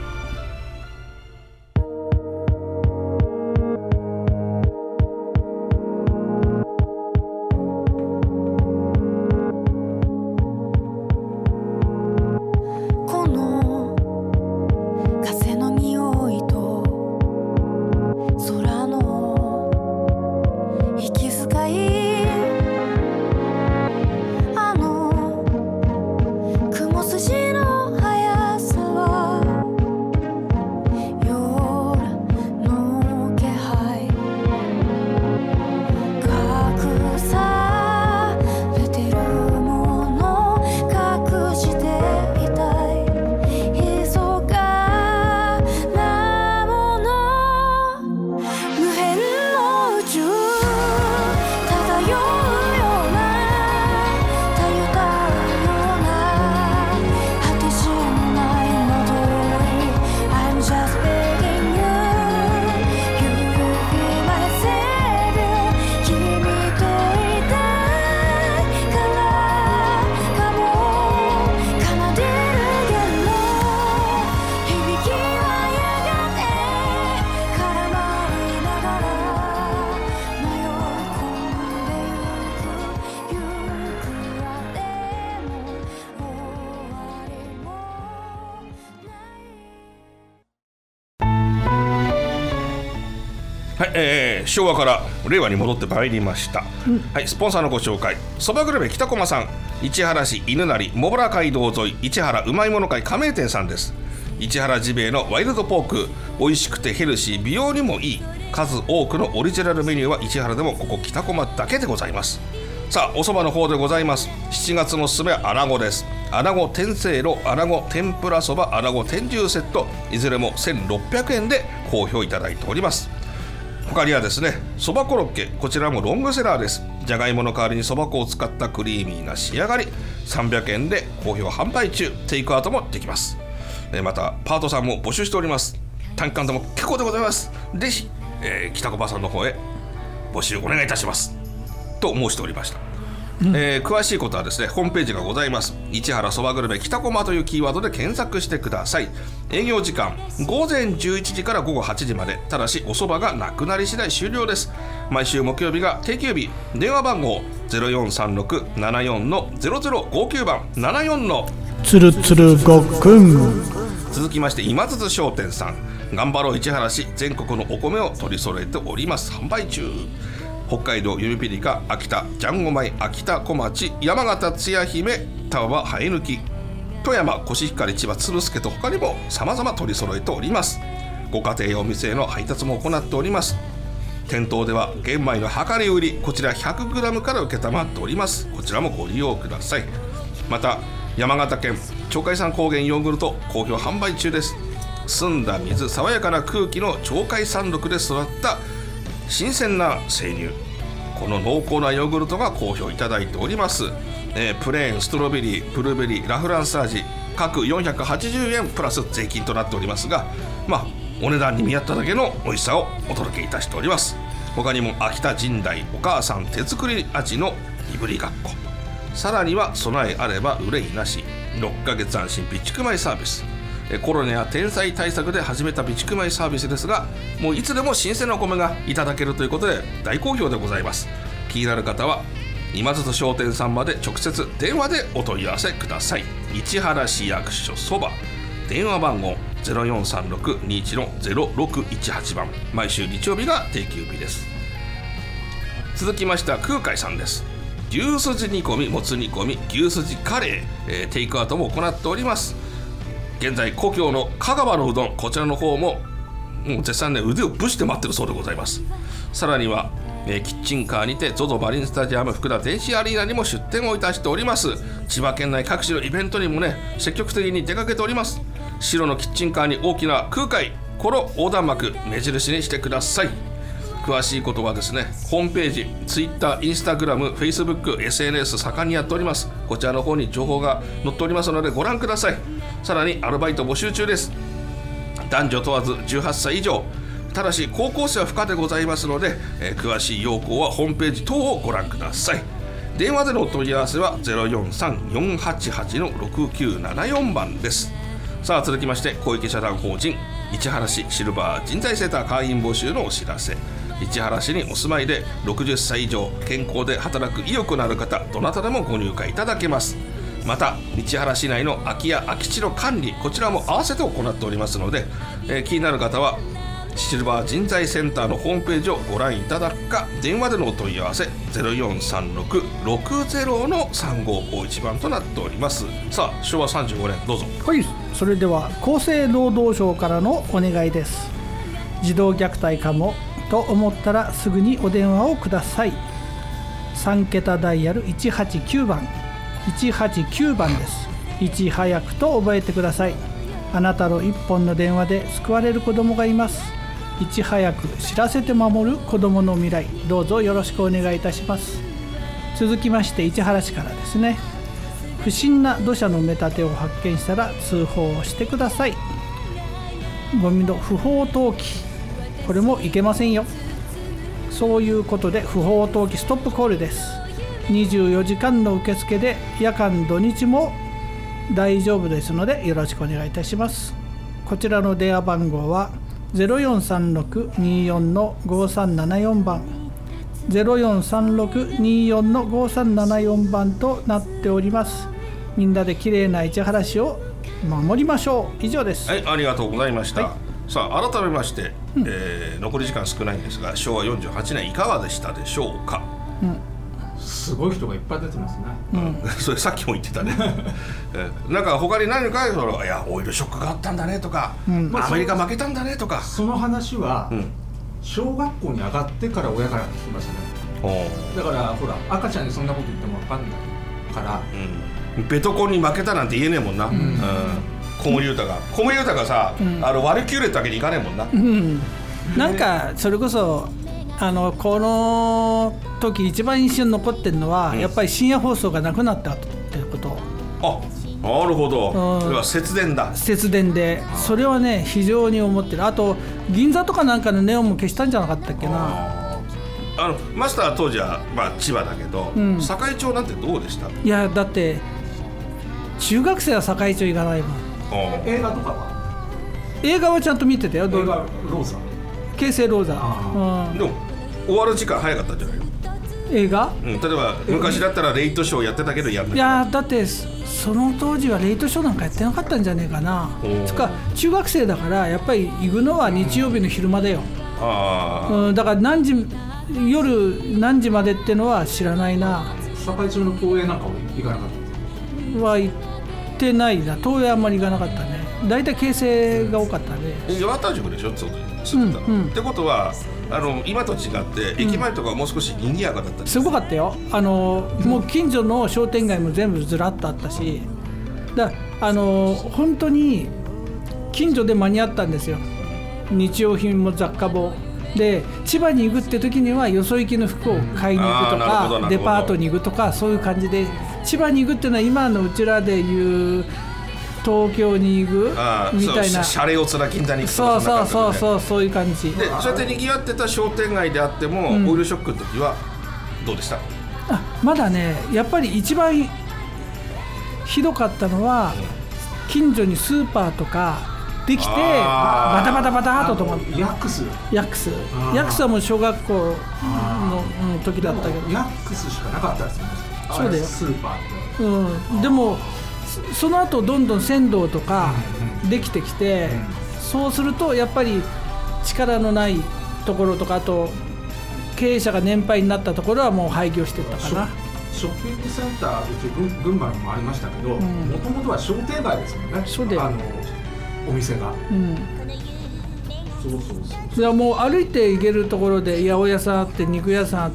昭和から令和に戻ってまいりました、スポンサーのご紹介。そばグルメ北駒さん、市原市犬成茂原街道沿い市原うまいもの会加盟店さんです。市原ジビエのワイルドポーク、美味しくてヘルシー、美容にもいい数多くのオリジナルメニューは市原でもここ北駒だけでございます。さあおそばの方でございます。7月のおすすめは穴子です。穴子天せいろ、穴子天ぷらそば、穴子天重セット、いずれも1600円で好評いただいております。他にはですね、そばコロッケ、こちらもロングセラーです。じゃがいもの代わりにそば粉を使ったクリーミーな仕上がり、300円で好評販売中。テイクアウトもできます。またパートさんも募集しております。短期間でも結構でございます。ぜひ、北小葉さんの方へ募集お願いいたしますと申しておりました。詳しいことはですね、ホームページがございます。市原そばグルメ北駒というキーワードで検索してください。営業時間午前11時から午後8時まで。ただしおそばがなくなり次第終了です。毎週木曜日が定休日。電話番号 0436-74-0059 番74のつるつるごっくん。 続きまして今津商店さん、頑張ろう市原市、全国のお米を取り揃えております。販売中。北海道ゆみぴりか、秋田ジャンゴ米、秋田小町、山形つや姫、田和生え抜き、富山コシヒカリ、千葉鶴助と他にも様々取り揃えております。ご家庭やお店への配達も行っております。 店頭では玄米の量り売り、こちら 100g から受けたまっております。こちらもご利用ください。また山形県鳥海山高原ヨーグルト好評販売中です。澄んだ水、爽やかな空気の鳥海山麓で育った新鮮な生乳、この濃厚なヨーグルトが好評いただいております。プレーン、ストロベリー、ブルーベリー、ラフランス味各480円プラス税金となっておりますが、お値段に見合っただけの美味しさをお届けいたしております。他にも秋田神代お母さん手作り味のいぶりがっこ、さらには備えあれば憂いなし6ヶ月安心備蓄米サービス。コロナや天災対策で始めた備蓄米サービスですが、もういつでも新鮮なお米がいただけるということで大好評でございます。気になる方は今里商店さんまで直接電話でお問い合わせください。市原市役所そば、電話番号 0436-21-0618 番、毎週日曜日が定休日です。続きましては空海さんです。牛すじ煮込み、もつ煮込み、牛すじカレー、テイクアウトも行っております。現在故郷の香川のうどん、こちらの方ももう絶賛ね腕をぶして待ってるそうでございます。さらにはキッチンカーにて ZOZO マリンスタジアム福田電子アリーナにも出店をいたしております。千葉県内各地のイベントにもね積極的に出かけております。白のキッチンカーに大きな空海この横断幕目印にしてください。詳しいことはですね、ホームページ、Twitter、Instagram、Facebook、SNS 盛んにやっております。こちらの方に情報が載っておりますのでご覧ください。さらにアルバイト募集中です。男女問わず18歳以上、ただし高校生は不可でございますので、詳しい要項はホームページ等をご覧ください。電話でのお問い合わせは 043-488-6974 番です。さあ続きまして公益社団法人市原市シルバー人材センター会員募集のお知らせ。市原市にお住まいで60歳以上健康で働く意欲のある方、どなたでもご入会いただけます。また市原市内の空き家空き地の管理、こちらも合わせて行っておりますので、気になる方はシルバー人材センターのホームページをご覧いただくか、電話でのお問い合わせ 0436-60-3551 番となっております。さあ昭和35年どうぞ。 はい、それでは厚生労働省からのお願いです。児童虐待かもと思ったらすぐにお電話をください。3桁ダイヤル189番189番です。いち早くと覚えてください。あなたの一本の電話で救われる子どもがいます。いち早く知らせて守る子どもの未来、どうぞよろしくお願いいたします。続きまして市原市からですね、不審な土砂の埋め立てを発見したら通報をしてください。ゴミの不法投棄、これもいけませんよ。そういうことで不法投棄ストップコールです。24時間の受付で夜間土日も大丈夫ですのでよろしくお願いいたします。こちらの電話番号は 0436-24-5374 番 0436-24-5374 番となっております。みんなできれいな市原市を守りましょう。以上です。 はい、ありがとうございました、 はい。 さあ改めまして、残り時間少ないんですが昭和48年いかがでしたでしょうか。 すごい人がいっぱい出てますね、 それさっきも言ってたねなんか他に何かいやオイルショックがあったんだねとか、アメリカ負けたんだねとか、 その話は、小学校に上がってから親から聞きましたね。だからほら赤ちゃんにそんなこと言っても分かんないから、 ベトコンに負けたなんて言えねえもんな、子守歌がさ、ワルキューレってわけにいかねえもんな、 なんかそれこそこの時一番印象に残ってるのは、やっぱり深夜放送がなくなったっていうこと。 なるほど、それは節電だ。 節電でそれはね非常に思ってる。あと銀座とかなんかのネオンも消したんじゃなかったっけな。 マスター当時は、千葉だけど、堺町なんてどうでした？ いやだって中学生は堺町行かないもん。 映画とかは？ 映画はちゃんと見てたよ。 映画ローザ、 京成ローザ、 でも終わる時間早かったんじゃないの？ 映画、 例えば昔だったらレイトショーやってたけどやんない。 いやだってその当時はレイトショーなんかやってなかったんじゃねえかな。つか中学生だからやっぱり行くのは日曜日の昼間だよ。だから夜何時までってのは知らないな。 堺町の東映なんかは行かなかった？ は行ってないな。東映あんまり行かなかったね。だいたい京成が多かったね。 八幡塾でしょ、ってことは今と違って駅前とかはもう少し賑やかだったり、 すごかったよ。もう近所の商店街も全部ずらっとあったし、本当に近所で間に合ったんですよ。日用品も雑貨もで、千葉に行くって時にはよそ行きの服を買いに行くとか、デパートに行くとか、そういう感じで、千葉に行くっていうのは今のうちらでいう東京に行くみたいな、 シャレオツな銀座に行くとか、そういう感じで、 そうやって賑わってた商店街であっても、オイルショックの時はどうでした？ まだね、やっぱり一番ひどかったのは、近所にスーパーとかできてバタバタバターと止まって、 ヤックスはもう小学校の時だったけど、 ヤックスしかなかったですよね。 そうだよ、 スーパーって。 でもその後どんどん鮮道とかできてきて、そうするとやっぱり力のないところとか、あと経営者が年配になったところはもう廃業していったかな。 ショッピングセンター、うち群馬にもありましたけど、もともとは商店街ですもんね。 そうだよ、 お店が。 そう。もう歩いて行けるところで八百屋さんあって、肉屋さんあって、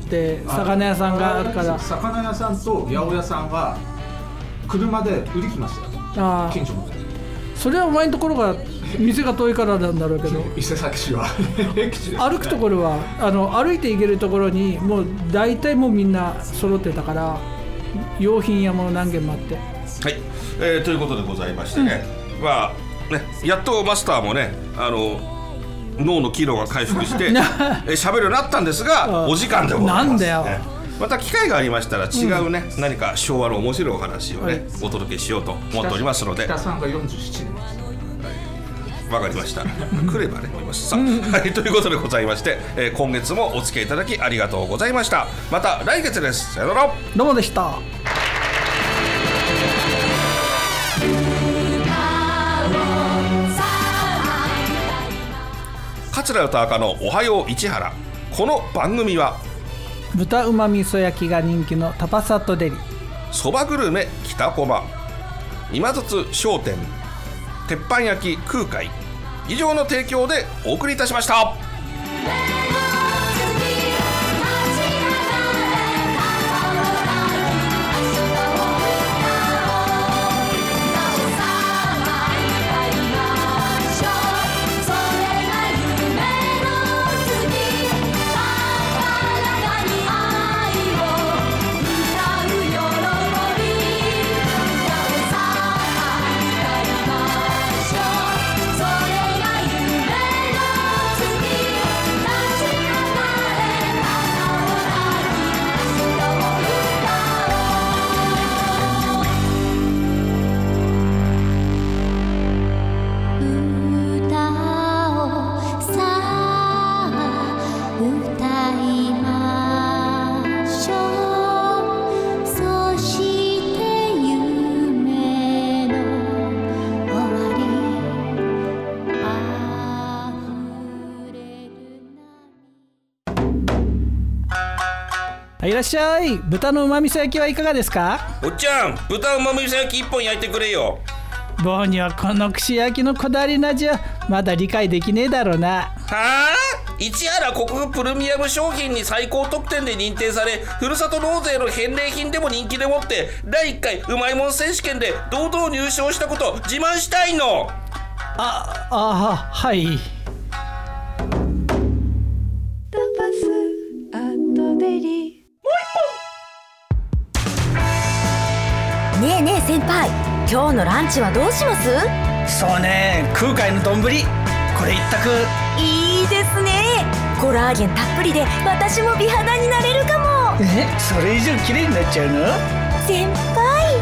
魚屋さんがあるから。 魚屋さんと八百屋さんは車で売り来ましたよ、近所まで。 それはお前のところが店が遠いからなんだろうけど、 伊勢崎市は歩くところは歩いて行けるところにもう大体もうみんな揃ってたから、用品屋も何軒もあって。 はい、ということでございましてね、やっとマスターもね、脳の機能が回復して喋るようになったんですが、お時間でございます。 なんだよ。 また機会がありましたら違うね、何か昭和の面白いお話をね、お届けしようと思っておりますので。 北さんが47年です。 わかりました。来ればね、思います。はい、ということでございまして、今月もお付き合いいただきありがとうございました。また来月です。さよなら。 どうもでした。 桂歌赤のおはよう市原。この番組は豚うま味噌焼きが人気のタパサットデリ、 そばグルメ北駒、今津商店、鉄板焼き空海以上の提供でお送りいたしました。 いらっしゃい。豚のうま味噌焼きはいかがですか？ おっちゃん、豚うま味噌焼き1本焼いてくれよ。 坊にはこの串焼きのこだわりの味はまだ理解できねえだろうな。 はあ？市原国府プレミアム商品に最高得点で認定され、ふるさと納税の返礼品でも人気でもって、第1回うまいもん選手権で堂々入賞したこと自慢したいの。 はい。 タパスアットデリ。 ねえねえ先輩、今日のランチはどうします？ そうね、空海の丼、これ一択。 いいですね。コラーゲンたっぷりで私も美肌になれるかも。 それ以上綺麗になっちゃうの？ 先輩、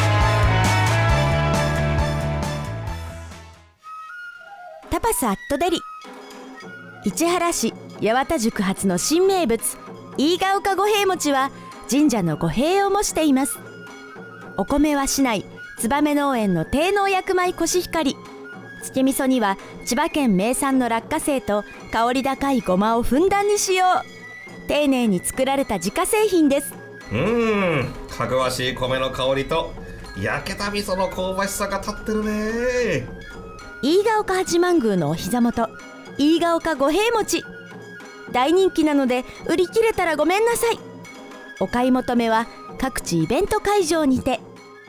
タパスアットデリ。市原市八幡宿発の新名物飯ヶ丘五平餅は神社の五平を模しています。お米は市内燕農園の低農薬米コシヒカリ。つけ味噌には千葉県名産の落花生と香り高いごまをふんだんに使用。丁寧に作られた自家製品です。 かぐわしい米の香りと焼けた味噌の香ばしさが立ってるね。 飯ヶ丘八幡宮のお膝元、飯ヶ丘五平餅。 大人気なので売り切れたらごめんなさい。お買い求めは各地イベント会場にて。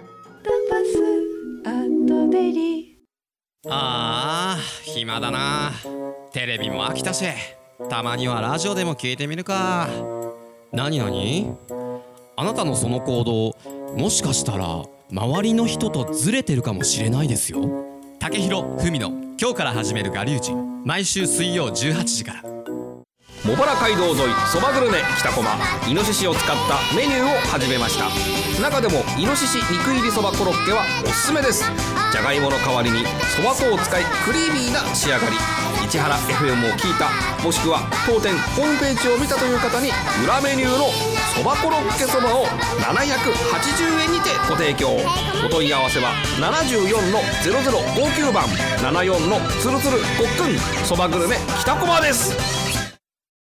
あー暇だな。テレビも飽きたし、たまにはラジオでも聞いてみるか。何々？あなたのその行動、もしかしたら周りの人とずれてるかもしれないですよ。竹広文の今日から始める我流人、毎週水曜18時から。 茂原街道沿いそばグルメ北駒、イノシシを使ったメニューを始めました。中でもイノシシ肉入りそばコロッケはおすすめです。じゃがいもの代わりにそば粉を使いクリーミーな仕上がり。市原 FM を聞いた、もしくは当店ホームページを見たという方に裏メニューのそばコロッケそばを780円にてご提供。お問い合わせは74-0059番74のつるつるごっくんそばグルメ北駒です。